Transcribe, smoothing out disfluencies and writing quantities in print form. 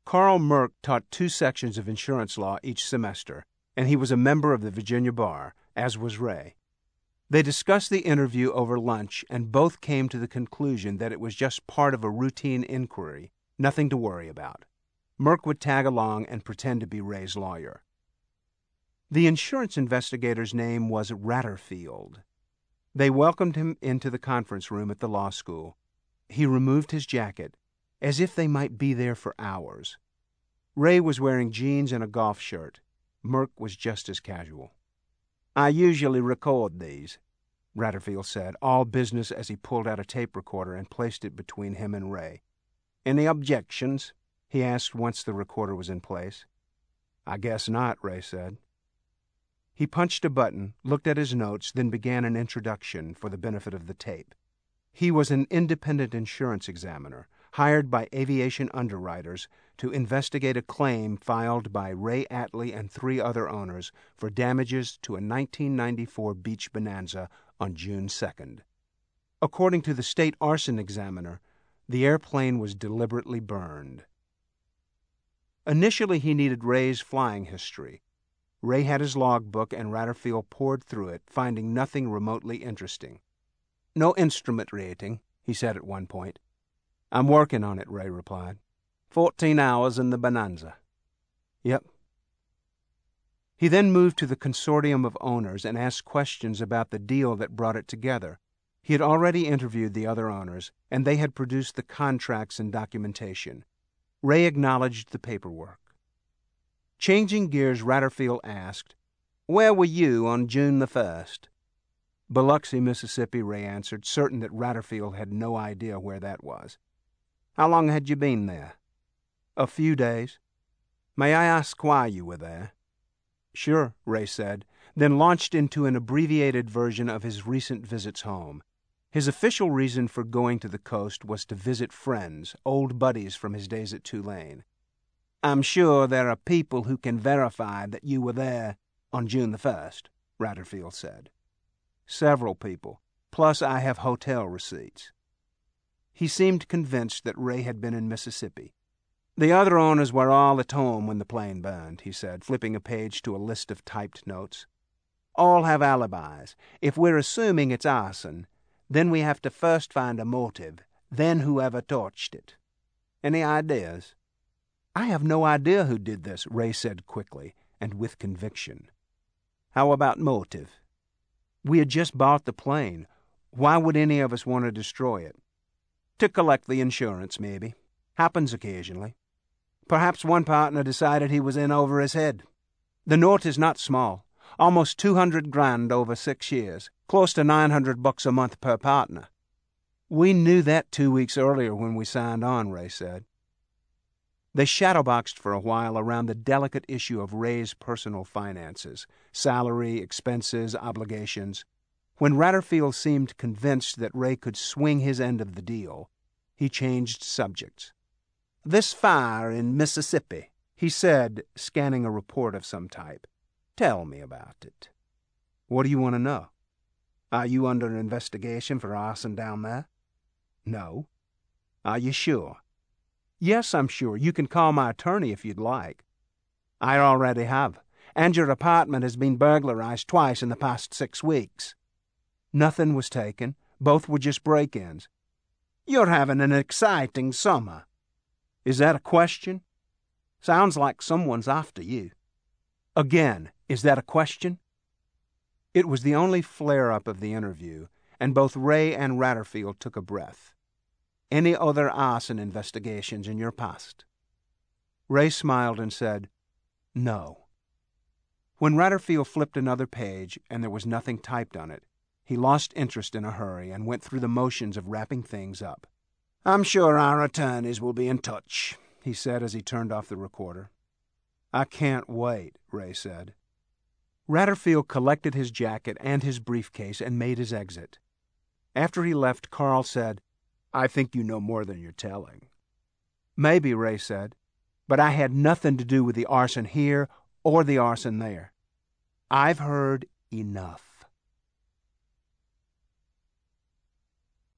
Carl Merck taught 2 sections of insurance law each semester, and he was a member of the Virginia Bar, as was Ray. They discussed the interview over lunch, and both came to the conclusion that it was just part of a routine inquiry, nothing to worry about. Merck would tag along and pretend to be Ray's lawyer. The insurance investigator's name was Ratterfield. They welcomed him into the conference room at the law school. He removed his jacket, as if they might be there for hours. Ray was wearing jeans and a golf shirt. Merck was just as casual. "I usually record these," Ratterfield said, all business, as he pulled out a tape recorder and placed it between him and Ray. "Any objections?" he asked once the recorder was in place. "I guess not," Ray said. He punched a button, looked at his notes, then began an introduction for the benefit of the tape. He was an independent insurance examiner, hired by aviation underwriters to investigate a claim filed by Ray Atlee and 3 other owners for damages to a 1994 beach bonanza on June 2nd. According to the state arson examiner, the airplane was deliberately burned. Initially, he needed Ray's flying history. Ray had his logbook, and Ratterfield pored through it, finding nothing remotely interesting. "No instrument rating," he said at one point. "I'm working on it," Ray replied. 14 hours in the bonanza." "Yep." He then moved to the consortium of owners and asked questions about the deal that brought it together. He had already interviewed the other owners, and they had produced the contracts and documentation. Ray acknowledged the paperwork. Changing gears, Ratterfield asked, "Where were you on June the 1st?" "Biloxi, Mississippi," Ray answered, certain that Ratterfield had no idea where that was. "How long had you been there?" "A few days." "May I ask why you were there?" "Sure," Ray said, then launched into an abbreviated version of his recent visits home. His official reason for going to the coast was to visit friends, old buddies from his days at Tulane. "I'm sure there are people who can verify that you were there on June the 1st, Ratterfield said. "Several people, plus I have hotel receipts." He seemed convinced that Ray had been in Mississippi. "The other owners were all at home when the plane burned," he said, flipping a page to a list of typed notes. "All have alibis. If we're assuming it's arson, then we have to first find a motive, then whoever torched it. Any ideas?" "I have no idea who did this," Ray said quickly and with conviction. "How about motive?" "We had just bought the plane. Why would any of us want to destroy it?" "To collect the insurance, maybe. Happens occasionally. Perhaps one partner decided he was in over his head. The note is not small. Almost 200 grand over 6 years. Close to $900 a month per partner." "We knew that 2 weeks earlier when we signed on," Ray said. They shadowboxed for a while around the delicate issue of Ray's personal finances, salary, expenses, obligations. When Ratterfield seemed convinced that Ray could swing his end of the deal, he changed subjects. "This fire in Mississippi," he said, scanning a report of some type. "Tell me about it." "What do you want to know?" "Are you under investigation for arson down there?" "No." "Are you sure?" "Yes, I'm sure. You can call my attorney if you'd like." "I already have, and your apartment has been burglarized twice in the past 6 weeks." "Nothing was taken. Both were just break-ins." "You're having an exciting summer." "Is that a question?" "Sounds like someone's after you." "Again, is that a question?" It was the only flare-up of the interview, and both Ray and Ratterfield took a breath. "Any other arson investigations in your past?" Ray smiled and said, "No." When Ratterfield flipped another page and there was nothing typed on it, he lost interest in a hurry and went through the motions of wrapping things up. "I'm sure our attorneys will be in touch," he said as he turned off the recorder. "I can't wait," Ray said. Ratterfield collected his jacket and his briefcase and made his exit. After he left, Carl said, "I think you know more than you're telling." "Maybe," Ray said, "but I had nothing to do with the arson here or the arson there. I've heard enough."